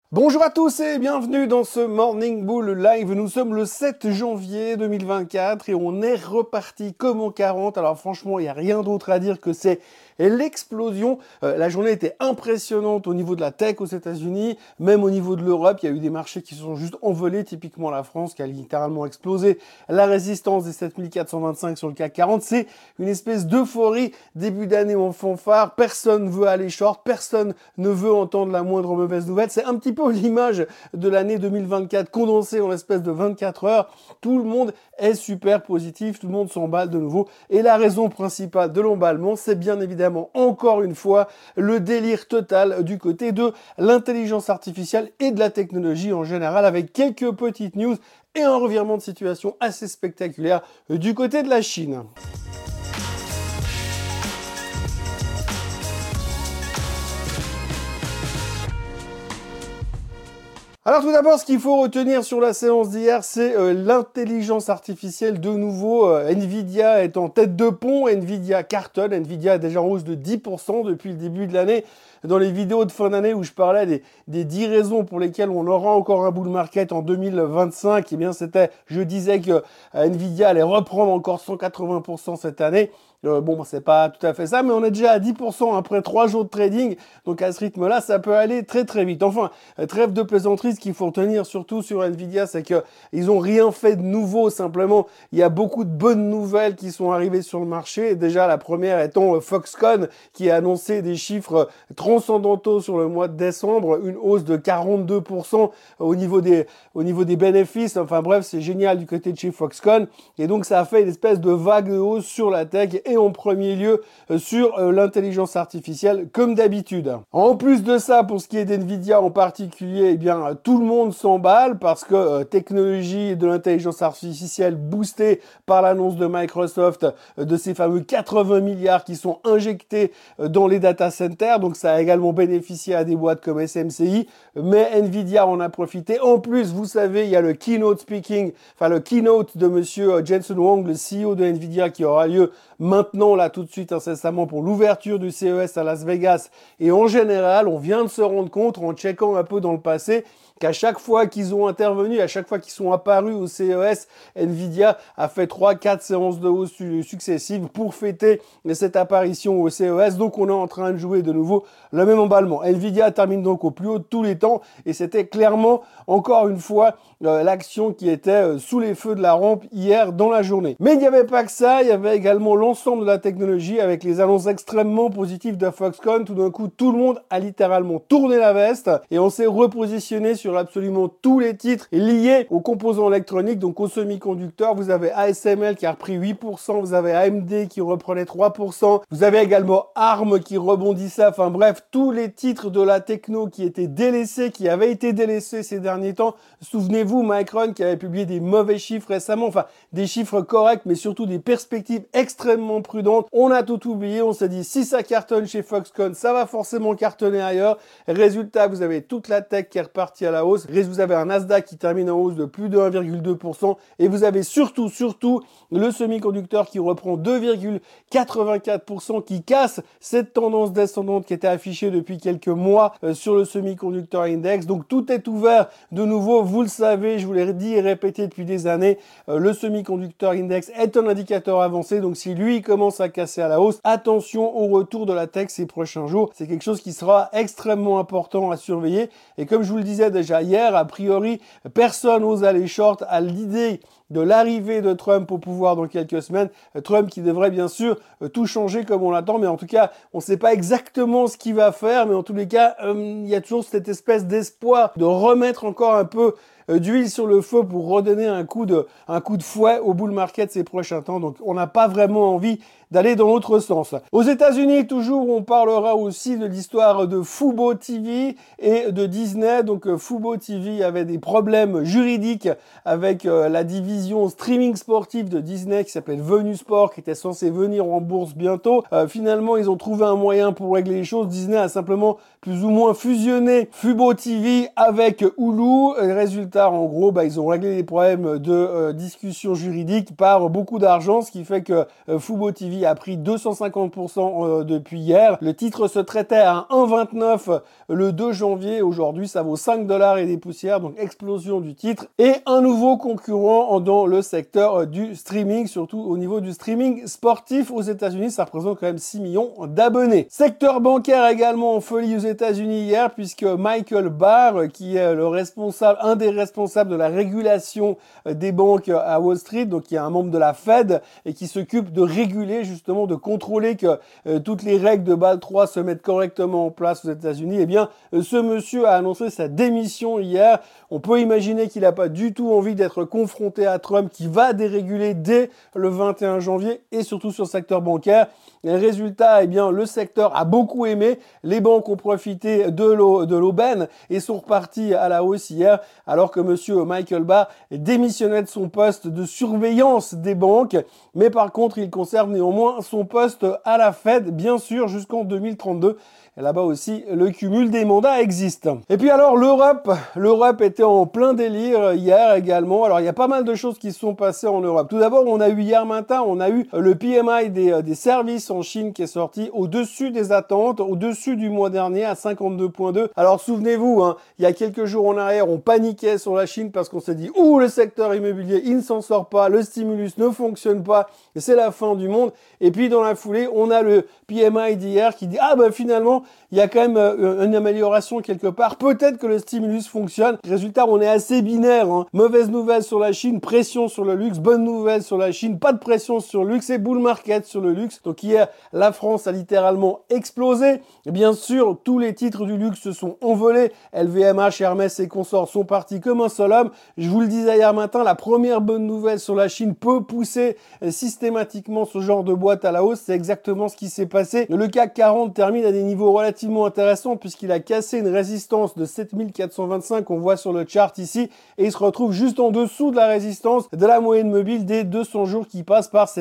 Bonjour à tous et bienvenue dans ce Morning Bull Live. Nous sommes le 7 janvier 2024 et on est reparti comme en 40. Alors franchement, il n'y a rien d'autre à dire que c'est l'explosion. La journée était impressionnante au niveau de la tech aux États-Unis, même au niveau de l'Europe. Il y a eu des marchés qui se sont juste envolés, typiquement la France qui a littéralement explosé. La résistance des 7425 sur le CAC 40, c'est une espèce d'euphorie début d'année en fanfare. Personne ne veut aller short, personne ne veut entendre la moindre mauvaise nouvelle. C'est un petit peu l'image de l'année 2024 condensée en l'espace de 24 heures. Tout le monde est super positif, tout le monde s'emballe de nouveau. Et la raison principale de l'emballement, c'est bien évidemment, encore une fois, le délire total du côté de l'intelligence artificielle et de la technologie en général, avec quelques petites news et un revirement de situation assez spectaculaire du côté de la Chine. Alors tout d'abord, ce qu'il faut retenir sur la séance d'hier, c'est l'intelligence artificielle de nouveau. Nvidia est en tête de pont, Nvidia cartonne, Nvidia est déjà en hausse de 10% depuis le début de l'année. Dans les vidéos de fin d'année où je parlais des 10 raisons pour lesquelles on aura encore un bull market en 2025, eh bien je disais que Nvidia allait reprendre encore 180% cette année. C'est pas tout à fait ça, mais on est déjà à 10% après 3 jours de trading. Donc à ce rythme-là, ça peut aller très très vite. Enfin, trêve de plaisanterie, ce qu'il faut retenir surtout sur Nvidia, c'est que ils ont rien fait de nouveau. Simplement, il y a beaucoup de bonnes nouvelles qui sont arrivées sur le marché. Et déjà, la première étant Foxconn, qui a annoncé des chiffres transcendantaux sur le mois de décembre, une hausse de 42% au niveau des bénéfices. Enfin bref, c'est génial du côté de chez Foxconn. Et donc, ça a fait une espèce de vague de hausse sur la tech et en premier lieu sur l'intelligence artificielle comme d'habitude. En plus de ça, pour ce qui est d'Nvidia en particulier, eh bien tout le monde s'emballe parce que technologie de l'intelligence artificielle boostée par l'annonce de Microsoft de ces fameux 80 milliards qui sont injectés dans les data centers. Donc ça a également bénéficié à des boîtes comme SMCI, mais Nvidia en a profité. En plus, vous savez, il y a le keynote de monsieur Jensen Huang, le CEO de Nvidia, qui aura lieu maintenant, là, tout de suite, incessamment, pour l'ouverture du CES à Las Vegas. Et en général, on vient de se rendre compte, en checkant un peu dans le passé, qu'à chaque fois qu'ils ont intervenu, à chaque fois qu'ils sont apparus au CES, Nvidia a fait 3-4 séances de hausse successives pour fêter cette apparition au CES. Donc on est en train de jouer de nouveau le même emballement. Nvidia termine donc au plus haut de tous les temps et c'était clairement, encore une fois, l'action qui était sous les feux de la rampe hier dans la journée. Mais il n'y avait pas que ça, il y avait également l'ensemble de la technologie avec les annonces extrêmement positives de Foxconn. Tout d'un coup, tout le monde a littéralement tourné la veste et on s'est repositionné sur absolument tous les titres liés aux composants électroniques, donc aux semi-conducteurs. Vous avez ASML qui a repris 8%, vous avez AMD qui reprenait 3%, vous avez également ARM qui rebondissait, enfin bref, tous les titres de la techno qui étaient délaissés, qui avaient été délaissés ces derniers temps. Souvenez-vous, Micron qui avait publié des mauvais chiffres récemment, enfin des chiffres corrects, mais surtout des perspectives extrêmement prudentes. On a tout oublié, on s'est dit si ça cartonne chez Foxconn, ça va forcément cartonner ailleurs. Résultat, vous avez toute la tech qui est repartie à la hausse. Vous avez un Nasdaq qui termine en hausse de plus de 1,2% et vous avez surtout le semi-conducteur qui reprend 2,84%, qui casse cette tendance descendante qui était affichée depuis quelques mois sur le semi-conducteur index. Donc tout est ouvert de nouveau. Vous le savez, je vous l'ai dit et répété depuis des années, le semi-conducteur index est un indicateur avancé. Donc si lui commence à casser à la hausse, attention au retour de la tech ces prochains jours. C'est quelque chose qui sera extrêmement important à surveiller. Et comme je vous le disais déjà hier, a priori, personne n'ose aller short à l'idée de l'arrivée de Trump au pouvoir dans quelques semaines. Trump qui devrait bien sûr tout changer comme on l'attend, mais en tout cas, on ne sait pas exactement ce qu'il va faire, mais en tous les cas, il y a toujours cette espèce d'espoir de remettre encore un peu d'huile sur le feu pour redonner un coup de fouet au bull market ces prochains temps. Donc, on n'a pas vraiment envie d'aller dans l'autre sens. Aux États-Unis, toujours, on parlera aussi de l'histoire de Fubo TV et de Disney. Donc, Fubo TV avait des problèmes juridiques avec la division streaming sportif de Disney qui s'appelle Venue Sport, qui était censé venir en bourse bientôt. Finalement, ils ont trouvé un moyen pour régler les choses. Disney a simplement plus ou moins fusionné Fubo TV avec Hulu. Résultat, en gros, ils ont réglé les problèmes de discussion juridique par beaucoup d'argent, ce qui fait que Fubo TV a pris 250% depuis hier. Le titre se traitait à 1,29 le 2 janvier. Aujourd'hui, ça vaut 5 $ et des poussières, donc explosion du titre. Et un nouveau concurrent dans le secteur du streaming, surtout au niveau du streaming sportif aux États-Unis. Ça représente quand même 6 millions d'abonnés. Secteur bancaire également en folie aux États-Unis hier, puisque Michael Barr, qui est un des responsables de la régulation des banques à Wall Street, donc qui est un membre de la Fed et qui s'occupe de réguler, justement, de contrôler que toutes les règles de Bâle 3 se mettent correctement en place aux États-Unis. Eh bien, ce monsieur a annoncé sa démission hier. On peut imaginer qu'il n'a pas du tout envie d'être confronté à Trump, qui va déréguler dès le 21 janvier et surtout sur le secteur bancaire. Et résultat, eh bien, le secteur a beaucoup aimé. Les banques ont profité de l'aubaine et sont reparties à la hausse hier, alors que monsieur Michael Barr démissionnait de son poste de surveillance des banques. Mais par contre, il conserve néanmoins son poste à la Fed, bien sûr, jusqu'en 2032. Et là-bas aussi, le cumul des mandats existe. Et puis alors, l'Europe était en plein délire hier également. Alors, il y a pas mal de choses qui se sont passées en Europe. Tout d'abord, on a eu hier matin, le PMI des services en Chine qui est sorti au-dessus des attentes, au-dessus du mois dernier à 52,2. Alors, souvenez-vous, il y a quelques jours en arrière, on paniquait sur la Chine parce qu'on s'est dit « Ouh, le secteur immobilier, il ne s'en sort pas, le stimulus ne fonctionne pas, c'est la fin du monde ». Et puis, dans la foulée, on a le PMI d'hier qui dit « Ah, finalement, il y a quand même une amélioration quelque part. Peut-être que le stimulus fonctionne. » Résultat, on est assez binaire. Mauvaise nouvelle sur la Chine, pression sur le luxe. Bonne nouvelle sur la Chine, pas de pression sur le luxe et bull market sur le luxe. Donc hier, la France a littéralement explosé. Et bien sûr, tous les titres du luxe se sont envolés. LVMH, Hermès et consorts sont partis comme un seul homme. Je vous le disais hier matin, la première bonne nouvelle sur la Chine peut pousser systématiquement ce genre de boîte à la hausse. C'est exactement ce qui s'est passé. Le CAC 40 termine à des niveaux relativement intéressant puisqu'il a cassé une résistance de 7425 qu'on voit sur le chart ici et il se retrouve juste en dessous de la résistance de la moyenne mobile des 200 jours qui passe par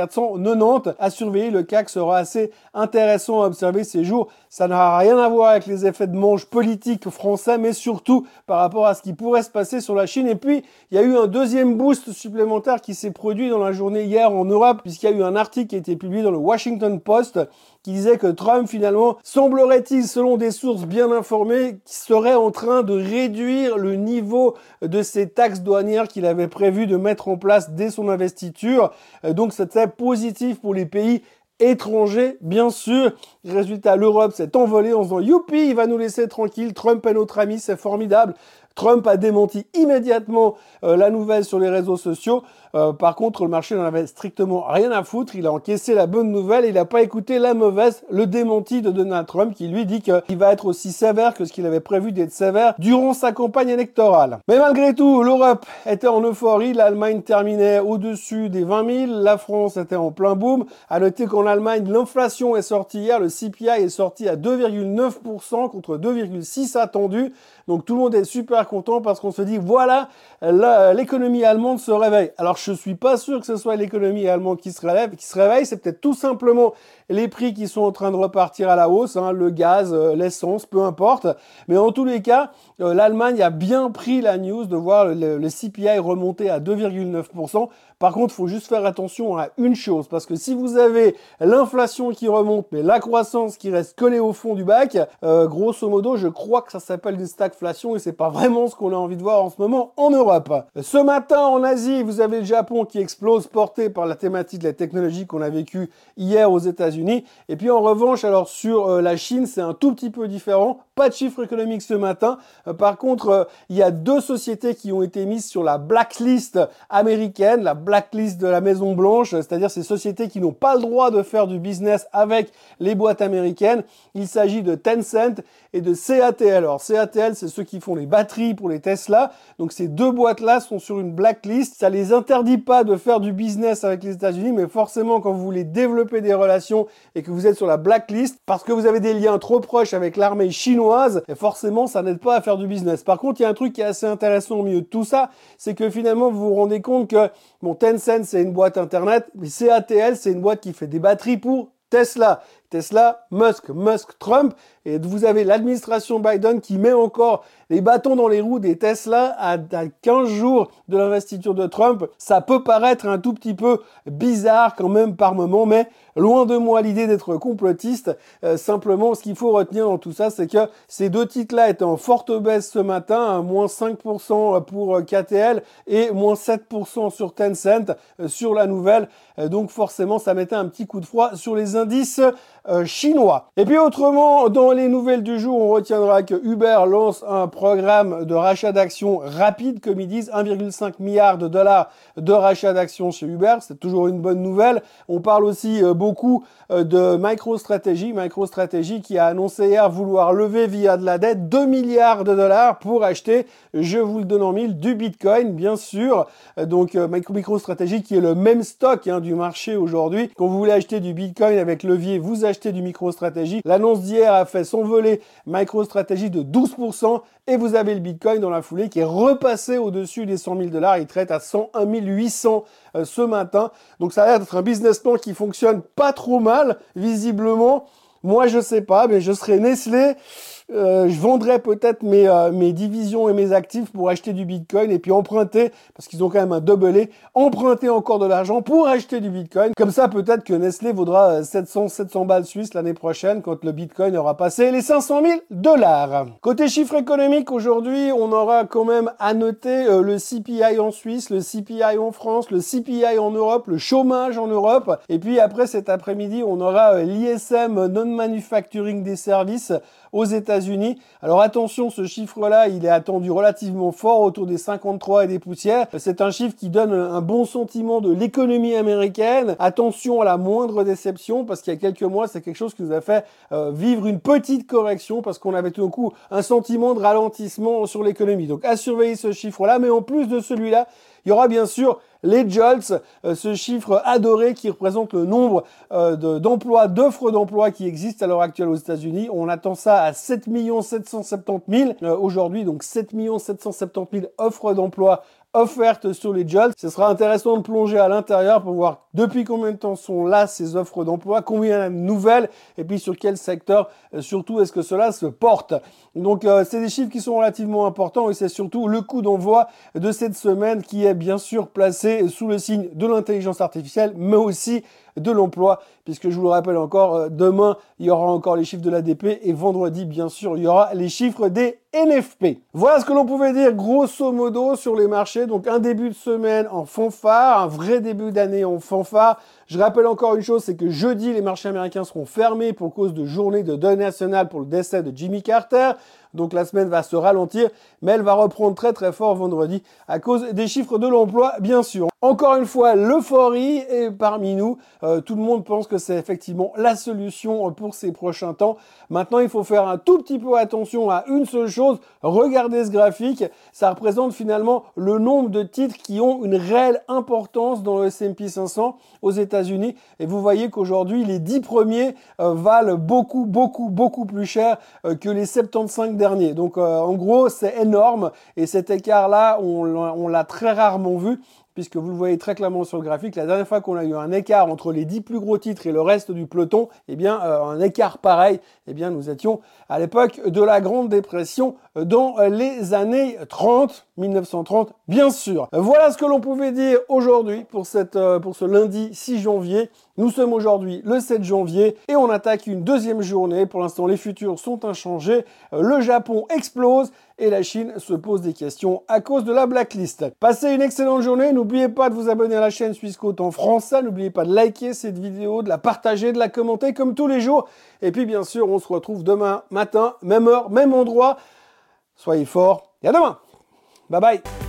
7490. À surveiller, le CAC sera assez intéressant à observer ces jours. Ça n'a rien à voir avec les effets de manche politiques français, mais surtout par rapport à ce qui pourrait se passer sur la Chine. Et puis, il y a eu un deuxième boost supplémentaire qui s'est produit dans la journée hier en Europe, puisqu'il y a eu un article qui a été publié dans le Washington Post qui disait que Trump, finalement, semblerait-il, selon des sources bien informées, serait en train de réduire le niveau de ces taxes douanières qu'il avait prévu de mettre en place dès son investiture. Donc, c'était positif pour les pays étrangers, bien sûr. Résultat, l'Europe s'est envolée en disant « Youpi, il va nous laisser tranquille, Trump est notre ami, c'est formidable ». Trump a démenti immédiatement la nouvelle sur les réseaux sociaux. Par contre, le marché n'en avait strictement rien à foutre. Il a encaissé la bonne nouvelle et il n'a pas écouté la mauvaise, le démenti de Donald Trump qui lui dit qu'il va être aussi sévère que ce qu'il avait prévu d'être sévère durant sa campagne électorale. Mais malgré tout, l'Europe était en euphorie. L'Allemagne terminait au-dessus des 20 000. La France était en plein boom. À noter qu'en Allemagne, l'inflation est sortie hier. Le CPI est sorti à 2,9% contre 2,6% attendu. Donc tout le monde est super content parce qu'on se dit voilà, l'économie allemande se réveille. Alors je suis pas sûr que ce soit l'économie allemande qui se réveille, c'est peut-être tout simplement les prix qui sont en train de repartir à la hausse, le gaz, l'essence, peu importe. Mais en tous les cas, l'Allemagne a bien pris la news de voir le CPI remonter à 2,9%. Par contre, il faut juste faire attention à une chose, parce que si vous avez l'inflation qui remonte, mais la croissance qui reste collée au fond du bac, grosso modo, je crois que ça s'appelle une stagflation et c'est pas vraiment ce qu'on a envie de voir en ce moment en Europe. Ce matin, en Asie, vous avez le Japon qui explose, porté par la thématique de la technologie qu'on a vécue hier aux États-Unis. Et puis en revanche, alors sur la Chine, c'est un tout petit peu différent. Pas de chiffre économique ce matin. Par contre, il y a deux sociétés qui ont été mises sur la blacklist américaine, la blacklist de la Maison Blanche, c'est-à-dire ces sociétés qui n'ont pas le droit de faire du business avec les boîtes américaines. Il s'agit de Tencent et de CATL. Alors CATL, c'est ceux qui font les batteries pour les Tesla. Donc ces deux boîtes-là sont sur une blacklist. Ça les interdit pas de faire du business avec les États-Unis, mais forcément quand vous voulez développer des relations et que vous êtes sur la blacklist, parce que vous avez des liens trop proches avec l'armée chinoise, et forcément ça n'aide pas à faire du business. Par contre, il y a un truc qui est assez intéressant au milieu de tout ça, c'est que finalement vous vous rendez compte que Tencent c'est une boîte internet, mais CATL c'est une boîte qui fait des batteries pour Tesla. Tesla, Musk, Trump, et vous avez l'administration Biden qui met encore les bâtons dans les roues des Tesla à 15 jours de l'investiture de Trump. Ça peut paraître un tout petit peu bizarre quand même par moment, mais loin de moi l'idée d'être complotiste. Simplement, ce qu'il faut retenir dans tout ça, c'est que ces deux titres-là étaient en forte baisse ce matin, hein, moins 5% pour KTL et moins 7% sur Tencent sur la nouvelle. Donc forcément, ça mettait un petit coup de froid sur les indices chinois. Et puis autrement, dans les nouvelles du jour, on retiendra que Uber lance un programme de rachat d'actions rapide, comme ils disent, 1,5 milliard de dollars de rachat d'actions chez Uber. C'est toujours une bonne nouvelle. On parle aussi beaucoup de MicroStrategy qui a annoncé hier vouloir lever via de la dette 2 milliards de dollars pour acheter, je vous le donne en mille, du Bitcoin, bien sûr. Donc MicroStrategy qui est le même stock du marché aujourd'hui. Quand vous voulez acheter du Bitcoin avec levier, vous achetez du MicroStrategy. L'annonce d'hier a fait s'envoler MicroStrategy de 12% et vous avez le Bitcoin dans la foulée qui est repassé au-dessus des 100 000 $. Il traite à 101 800 ce matin. Donc ça a l'air d'être un business plan qui fonctionne pas trop mal, visiblement. Moi, je sais pas, mais je serais Nestlé. Je vendrais peut-être mes divisions et mes actifs pour acheter du Bitcoin et puis emprunter, parce qu'ils ont quand même un double A, emprunter encore de l'argent pour acheter du Bitcoin. Comme ça, peut-être que Nestlé vaudra 700 balles suisses l'année prochaine quand le Bitcoin aura passé les 500 000 $. Côté chiffres économiques, aujourd'hui, on aura quand même à noter le CPI en Suisse, le CPI en France, le CPI en Europe, le chômage en Europe. Et puis après, cet après-midi, on aura l'ISM Non-Manufacturing des services aux États-Unis. Alors attention, ce chiffre-là, il est attendu relativement fort, autour des 53 et des poussières. C'est un chiffre qui donne un bon sentiment de l'économie américaine. Attention à la moindre déception, parce qu'il y a quelques mois, c'est quelque chose qui nous a fait vivre une petite correction, parce qu'on avait tout d'un coup un sentiment de ralentissement sur l'économie. Donc à surveiller ce chiffre-là, mais en plus de celui-là, il y aura bien sûr les JOLTS, ce chiffre adoré qui représente le nombre d'emplois, d'offres d'emploi qui existent à l'heure actuelle aux États-Unis. On attend ça à 7 770 000 aujourd'hui, donc 7 770 000 offres d'emploi offertes sur les JOLTS. Ce sera intéressant de plonger à l'intérieur pour voir depuis combien de temps sont là ces offres d'emploi, combien il y en a de nouvelles, et puis sur quel secteur, surtout, est-ce que cela se porte. Donc, c'est des chiffres qui sont relativement importants et c'est surtout le coup d'envoi de cette semaine qui est bien sûr placé sous le signe de l'intelligence artificielle, mais aussi de l'emploi, puisque je vous le rappelle encore, demain, il y aura encore les chiffres de l'ADP et vendredi, bien sûr, il y aura les chiffres des NFP. Voilà ce que l'on pouvait dire grosso modo sur les marchés. Donc, un début de semaine en fanfare, un vrai début d'année en fanfare. Je rappelle encore une chose, c'est que jeudi, les marchés américains seront fermés pour cause de journée de deuil national pour le décès de Jimmy Carter. Donc la semaine va se ralentir, mais elle va reprendre très très fort vendredi à cause des chiffres de l'emploi, bien sûr. Encore une fois, l'euphorie est parmi nous. Tout le monde pense que c'est effectivement la solution pour ces prochains temps. Maintenant, il faut faire un tout petit peu attention à une seule chose. Regardez ce graphique. Ça représente finalement le nombre de titres qui ont une réelle importance dans le S&P 500 aux États-Unis. Et vous voyez qu'aujourd'hui, les 10 premiers valent beaucoup plus cher que les 75 derniers. Donc, en gros, c'est énorme. Et cet écart-là, on l'a très rarement vu, puisque vous le voyez très clairement sur le graphique, la dernière fois qu'on a eu un écart entre les 10 plus gros titres et le reste du peloton, eh bien, un écart pareil, eh bien, nous étions à l'époque de la Grande Dépression dans les années 30, 1930, bien sûr. Voilà ce que l'on pouvait dire aujourd'hui pour ce lundi 6 janvier. Nous sommes aujourd'hui le 7 janvier et on attaque une deuxième journée. Pour l'instant, les futurs sont inchangés. Le Japon explose et la Chine se pose des questions à cause de la blacklist. Passez une excellente journée. N'oubliez pas de vous abonner à la chaîne Swissquote en français. N'oubliez pas de liker cette vidéo, de la partager, de la commenter comme tous les jours. Et puis, bien sûr, on se retrouve demain matin, même heure, même endroit. Soyez forts et à demain. Bye bye.